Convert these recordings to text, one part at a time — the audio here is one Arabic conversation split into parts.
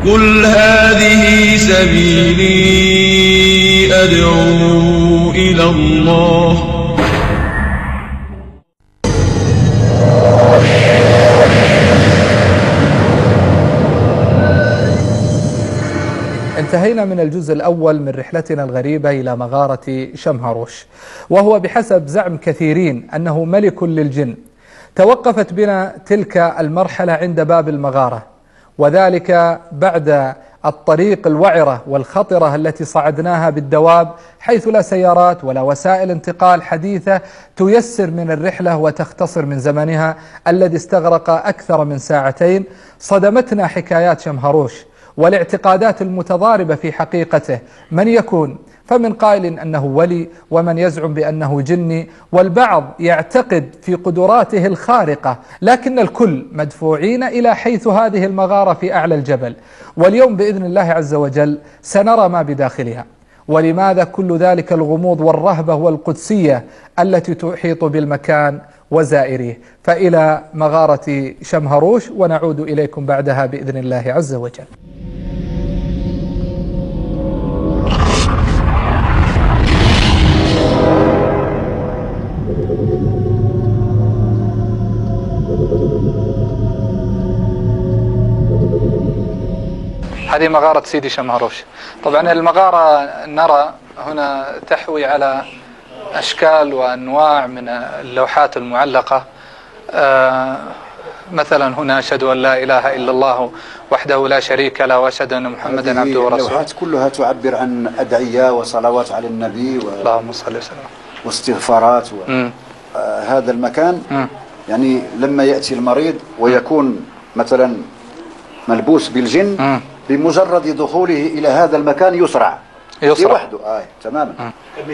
قل هذه سبيلي أدعو إلى الله. انتهينا من الجزء الأول من رحلتنا الغريبة إلى مغارة شمهروش، وهو بحسب زعم كثيرين أنه ملك للجن. توقفت بنا تلك المرحلة عند باب المغارة، وذلك بعد الطريق الوعرة والخطرة التي صعدناها بالدواب، حيث لا سيارات ولا وسائل انتقال حديثة تيسر من الرحلة وتختصر من زمنها الذي استغرق أكثر من ساعتين. صدمتنا حكايات شمهروش والاعتقادات المتضاربة في حقيقته، من يكون؟ فمن قائل أنه ولي، ومن يزعم بأنه جني، والبعض يعتقد في قدراته الخارقة، لكن الكل مدفوعين إلى حيث هذه المغارة في أعلى الجبل. واليوم بإذن الله عز وجل سنرى ما بداخلها، ولماذا كل ذلك الغموض والرهبة والقدسية التي تحيط بالمكان وزائريه. فإلى مغارة شمهروش، ونعود إليكم بعدها بإذن الله عز وجل. هذه مغارة سيدي شمهروش. طبعا المغارة نرى هنا تحوي على أشكال وأنواع من اللوحات المعلقة. مثلا هنا أشهد أن لا إله إلا الله وحده لا شريك له وأشهد أن محمدا عبده ورسوله. اللوحات كلها تعبر عن أدعية وصلوات على النبي اللهم صل وسلم واستغفارات هذا المكان يعني لما يأتي المريض ويكون مثلا ملبوس بالجن، بمجرد دخوله إلى هذا المكان يسرع لوحده تماما،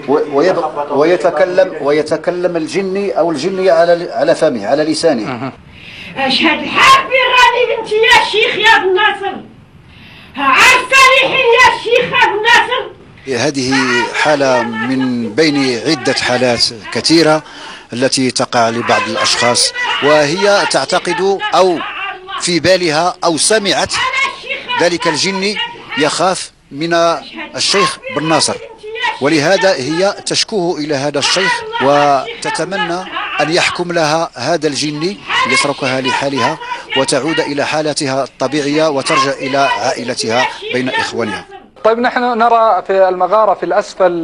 ويتكلم الجني أو الجنية على فمه، على لسانه. أشهد حبي راني بنتي يا شيخ يا ابن ناصر، عالصالحين يا شيخ يا ابن ناصر. هذه حالة من بين عدة حالات كثيرة التي تقع لبعض الأشخاص، وهي تعتقد أو في بالها أو سمعت ذلك الجني يخاف من الشيخ بن ناصر، ولهذا هي تشكوه إلى هذا الشيخ وتتمنى أن يحكم لها هذا الجني ليتركها لحالها وتعود إلى حالتها الطبيعية وترجع إلى عائلتها بين إخوانها. طيب نحن نرى في المغارة في الأسفل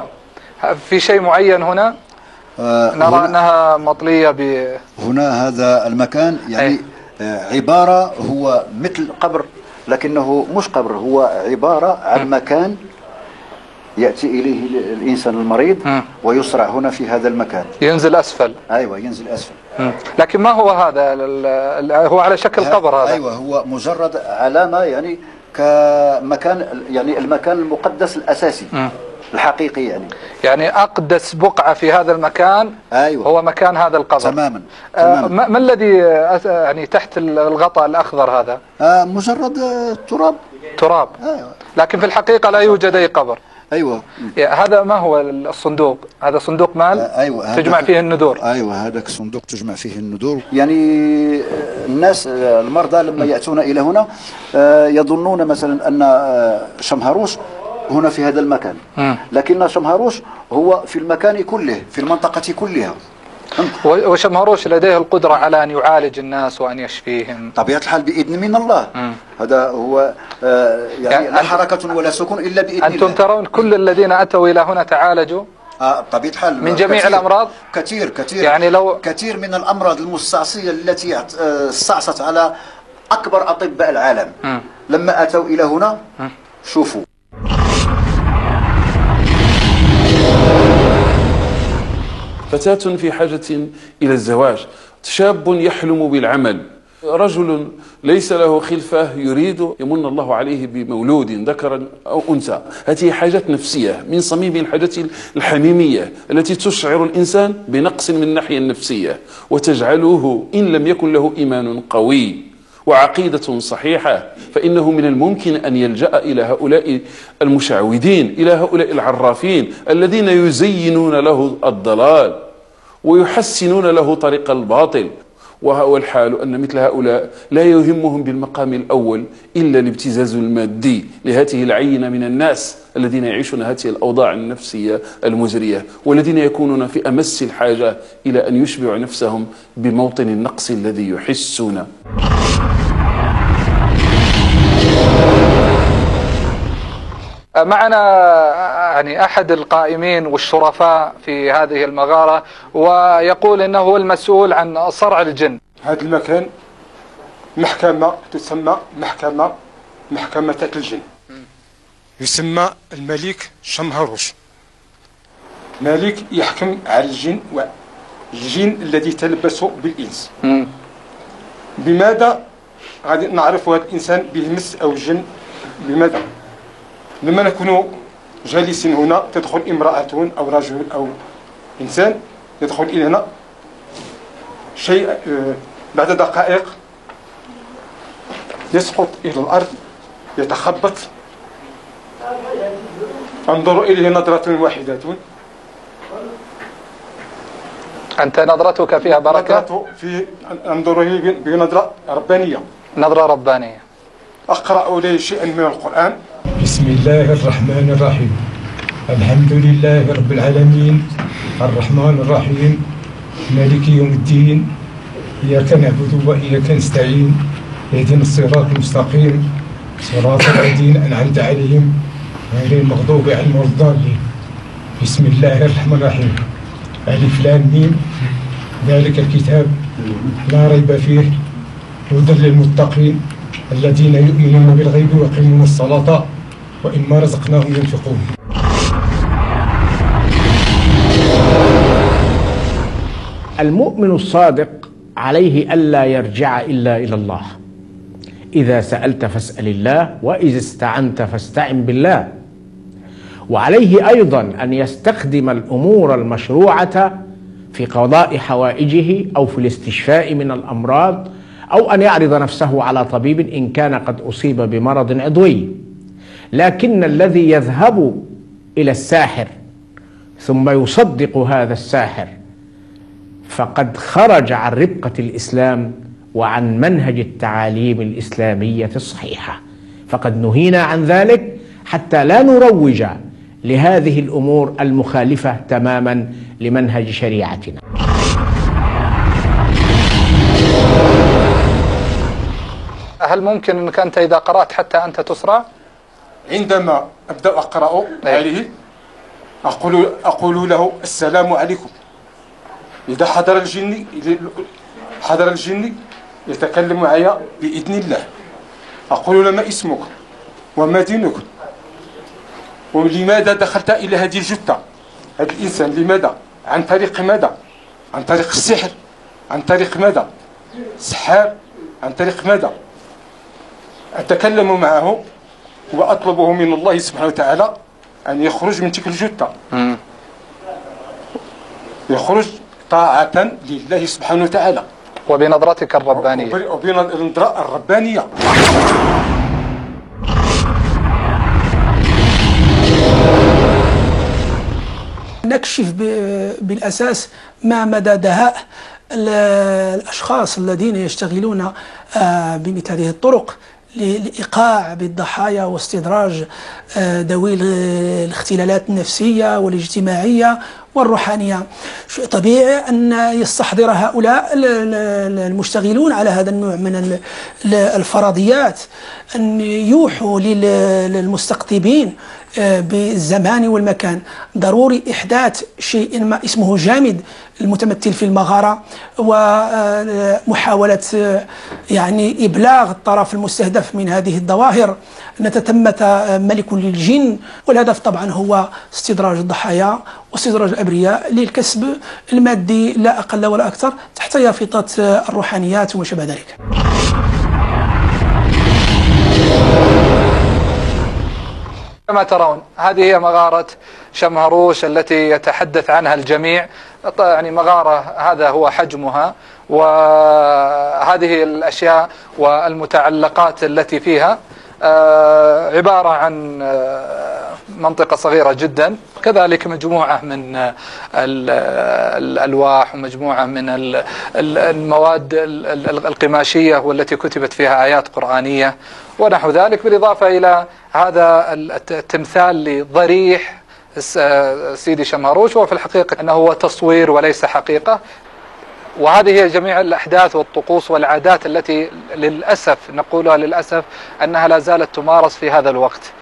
في شيء معين هنا، نرى أنها مطلية هنا هذا المكان يعني عبارة هو مثل قبر، لكنه مش قبر، هو عبارة عن مكان يأتي إليه الإنسان المريض ويسرع هنا في هذا المكان، ينزل أسفل. أيوة ينزل أسفل. لكن ما هو هذا؟ هو على شكل قبر هذا؟ أيوة هو مجرد علامة يعني كمكان، يعني المكان المقدس الأساسي الحقيقي، يعني أقدس بقعة في هذا المكان. أيوة. هو مكان هذا القبر تماما. ما الذي يعني تحت الغطاء الأخضر هذا؟ مجرد تراب. أيوة. لكن في الحقيقة لا يوجد أي قبر. أيوة. هذا ما هو الصندوق؟ هذا صندوق مال. أيوة. تجمع فيه النذور. أيوة هذا صندوق تجمع فيه النذور. يعني الناس المرضى لما يأتون إلى هنا يظنون مثلا أن شمهروش هنا في هذا المكان، لكن شمهروش هو في المكان كله، في المنطقة كلها. وشمهروش لديه القدرة على أن يعالج الناس وأن يشفيهم طبيعة الحال بإذن من الله. هذا هو يعني لا حركة ولا سكون إلا بإذن الله. أنتم ترون كل الذين أتوا إلى هنا تعالجوا طبيعة الحال من جميع الأمراض. كثير يعني كثير من الأمراض المستعصية التي استعصت على أكبر أطباء العالم لما أتوا إلى هنا. شوفوا فتاة في حاجة إلى الزواج، شاب يحلم بالعمل، رجل ليس له خلفة يريد يمن الله عليه بمولود ذكرا أو أنثى. هذه حاجات نفسية من صميم الحاجات الحميمية التي تشعر الإنسان بنقص من الناحية النفسية وتجعله إن لم يكن له إيمان قوي وعقيدة صحيحة فإنه من الممكن أن يلجأ إلى هؤلاء المشعوذين، إلى هؤلاء العرافين الذين يزينون له الضلال ويحسنون له طريق الباطل والحال أن مثل هؤلاء لا يهمهم بالمقام الأول إلا الابتزاز المادي لهذه العينة من الناس الذين يعيشون هذه الأوضاع النفسية المزرية، والذين يكونون في أمس الحاجة إلى أن يشبعوا نفسهم بموطن النقص الذي يحسون. معنا يعني أحد القائمين والشرفاء في هذه المغارة، ويقول إنه هو المسؤول عن صرع الجن. هذا المكان محكمة تسمى محكمة الجن، يسمى الملك شمهروش، ملك يحكم على الجن والجن الذي تلبس بالإنس. بماذا غادي نعرف هذا الإنسان بيمس أو الجن؟ بماذا؟ لما نكون جالسين هنا تدخل امرأة أو رجل أو إنسان يدخل إلى هنا، شيء بعد دقائق يسقط إلى الأرض يتخبط. انظروا إليه نظرة واحدة. أنت نظرتك فيها بركة؟ انظروا بنظرة ربانية. نظرة ربانية. أقرأ إليه شيئا من القرآن. بسم الله الرحمن الرحيم. الحمد لله رب العالمين الرحمن الرحيم مالك يوم الدين، إياك نعبد وإياك نستعين، اهدنا الصراط المستقيم صراط الذين أنعمت عليهم غير المغضوب عليهم ولا الضالين. بسم الله الرحمن الرحيم. ألف لام ميم ذلك الكتاب لا ريب فيه هدى للمتقين الذين يؤمنون بالغيب ويقيمون الصلاة وإما رزقناهم ينفقون. المؤمن الصادق عليه ألا يرجع إلا إلى الله. إذا سألت فاسأل الله، وإذا استعنت فاستعن بالله. وعليه أيضا أن يستخدم الأمور المشروعة في قضاء حوائجه أو في الاستشفاء من الأمراض، أو أن يعرض نفسه على طبيب إن كان قد أصيب بمرض عضوي. لكن الذي يذهب إلى الساحر ثم يصدق هذا الساحر فقد خرج عن ربقة الإسلام وعن منهج التعاليم الإسلامية الصحيحة، فقد نهينا عن ذلك حتى لا نروج لهذه الأمور المخالفة تماما لمنهج شريعتنا. هل ممكن أنك أنت إذا قرأت حتى أنت تسرع؟ عندما أبدأ أقرأ عليه أقول له السلام عليكم. إذا حضر الجن يتكلم معي بإذن الله. أقول له ما اسمك وما دينك ولماذا دخلت إلى هذه الجثة؟ هذا الإنسان لماذا؟ عن طريق ماذا؟ عن طريق السحر؟ عن طريق ماذا؟ سحار؟ عن طريق ماذا؟ أتكلم معه وأطلبه من الله سبحانه وتعالى أن يخرج من تلك الجثة، يخرج طاعة لله سبحانه وتعالى وبنظرتك الربانية. وبنظرة الربانية. نكشف بالأساس ما مدى دهاء الأشخاص الذين يشتغلون بمثل هذه الطرق للإيقاع بالضحايا واستدراج ذوي الاختلالات النفسية والاجتماعية والروحانية. شيء طبيعي أن يستحضر هؤلاء المشتغلون على هذا النوع من الفرضيات أن يوحوا للمستقطبين بالزمان والمكان ضروري إحداث شيء ما اسمه جامد المتمثل في المغارة، ومحاولة يعني إبلاغ الطرف المستهدف من هذه الظواهر أن تتمت ملك للجن، والهدف طبعا هو استدراج الضحايا واستدراج الأبرياء للكسب المادي لا أقل ولا أكثر تحت يافطة الروحانيات وما شابه ذلك. كما ترون هذه هي مغارة شمهروش التي يتحدث عنها الجميع. يعني مغارة هذا هو حجمها، وهذه الأشياء والمتعلقات التي فيها عبارة عن منطقة صغيرة جدا كذلك مجموعة من الألواح ومجموعة من المواد القماشية والتي كتبت فيها آيات قرآنية ونحو ذلك، بالإضافة إلى هذا التمثال لضريح سيدي شمهروش، وفي الحقيقة أنه هو تصوير وليس حقيقة. وهذه هي جميع الأحداث والطقوس والعادات التي للأسف نقولها للأسف أنها لا زالت تمارس في هذا الوقت.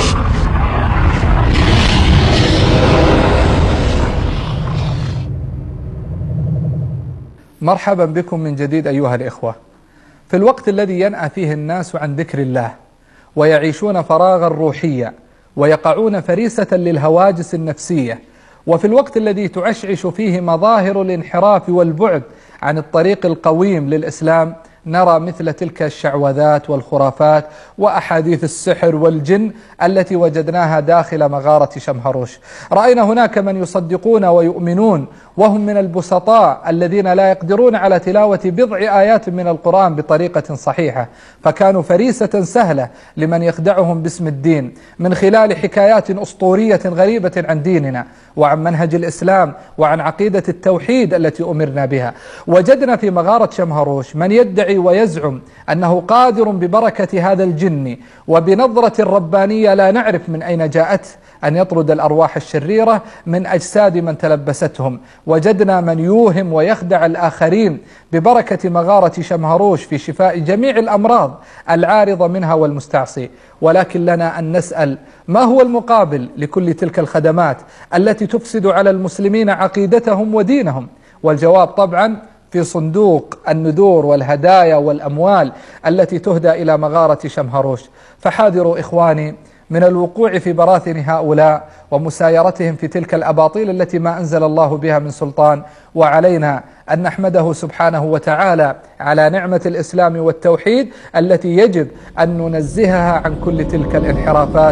مرحبا بكم من جديد أيها الإخوة. في الوقت الذي ينأى فيه الناس عن ذكر الله ويعيشون فراغا روحيا ويقعون فريسة للهواجس النفسية، وفي الوقت الذي تعشعش فيه مظاهر الانحراف والبعد عن الطريق القويم للإسلام، نرى مثل تلك الشعوذات والخرافات وأحاديث السحر والجن التي وجدناها داخل مغارة شمهروش. رأينا هناك من يصدقون ويؤمنون وهم من البسطاء الذين لا يقدرون على تلاوة بضع آيات من القرآن بطريقة صحيحة، فكانوا فريسة سهلة لمن يخدعهم باسم الدين من خلال حكايات أسطورية غريبة عن ديننا وعن منهج الإسلام وعن عقيدة التوحيد التي أمرنا بها. وجدنا في مغارة شمهروش من يدعي ويزعم أنه قادر ببركة هذا الجن وبنظرة ربانية لا نعرف من أين جاءته أن يطرد الأرواح الشريرة من أجساد من تلبستهم. وجدنا من يوهم ويخدع الآخرين ببركة مغارة شمهروش في شفاء جميع الأمراض العارضة منها والمستعصي. ولكن لنا أن نسأل ما هو المقابل لكل تلك الخدمات التي تفسد على المسلمين عقيدتهم ودينهم؟ والجواب طبعا في صندوق النذور والهدايا والأموال التي تهدى إلى مغارة شمهروش. فحاذروا إخواني من الوقوع في براثن هؤلاء ومسايرتهم في تلك الأباطيل التي ما أنزل الله بها من سلطان. وعلينا أن نحمده سبحانه وتعالى على نعمة الإسلام والتوحيد التي يجب أن ننزهها عن كل تلك الانحرافات.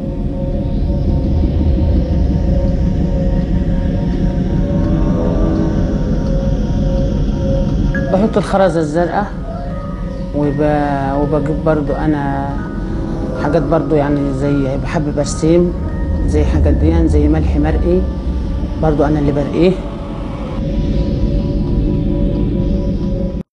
بحط الخرزة الزرقاء وبجيب برضو أنا حاجات برضو يعني زي بحب برسيم زي حاجات دي زي ملح مرقي برضو أنا اللي برقيه.